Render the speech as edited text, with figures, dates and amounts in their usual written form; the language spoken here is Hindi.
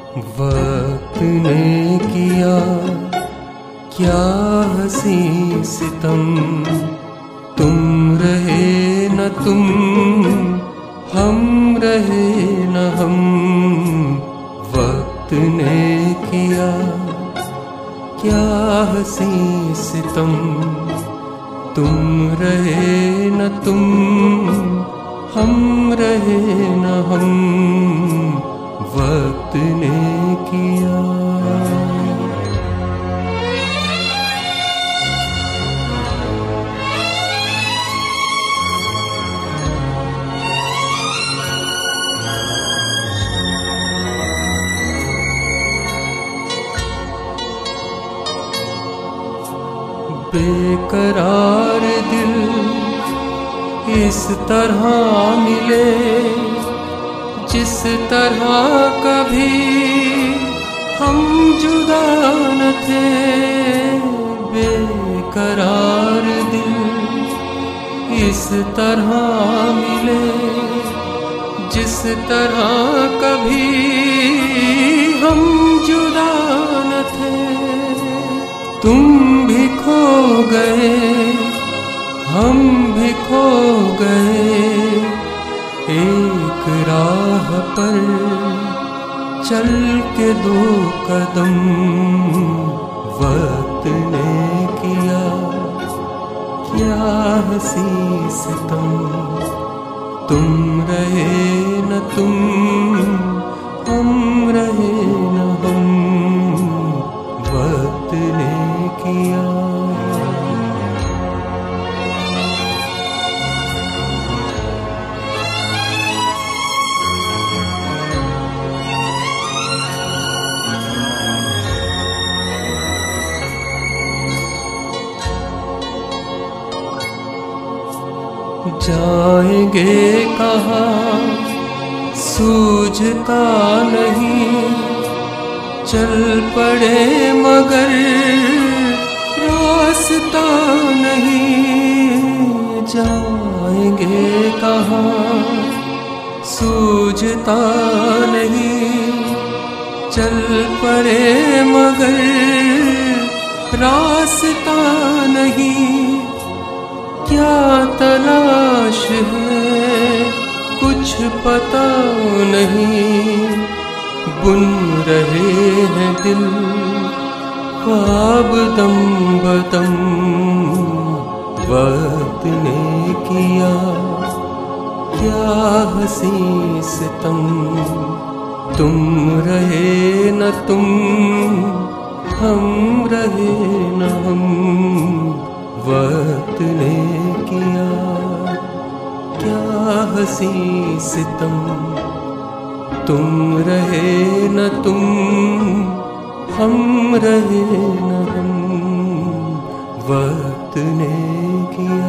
वक्त ने किया क्या हंसी सितम, तुम रहे न तुम, हम रहे न हम। वक्त ने किया क्या हंसी सितम, तुम रहे न तुम, हम रहे न हम। वक्त ने किया। बेकरार दिल इस तरह मिले जिस तरह कभी हम जुदा न थे। बेकरार दिल इस तरह मिले जिस तरह कभी हम जुदा न थे। तुम भी खो गए हम भी खो गए एक राह पर चल के दो कदम। वक्त ने किया क्या हंसी सितम, तुम रहे न तुम, हम रहे न हम। वक्त ने किया। जाएंगे कहाँ सूझता नहीं, चल पड़े मगर रास्ता नहीं। जाएंगे कहाँ सूझता नहीं, चल पड़े मगर रास्ता नहीं। क्या तलाश है कुछ पता नहीं, बुन रहे हैं दिल ख्वाब दम बदम। वक्त ने किया क्या हंसी सितम, तुम रहे न तुम, हम रहे न हम। वक्त ने किया क्या हंसी सितम, तुम रहे न तुम, हम रहे न हम। वक्त ने किया।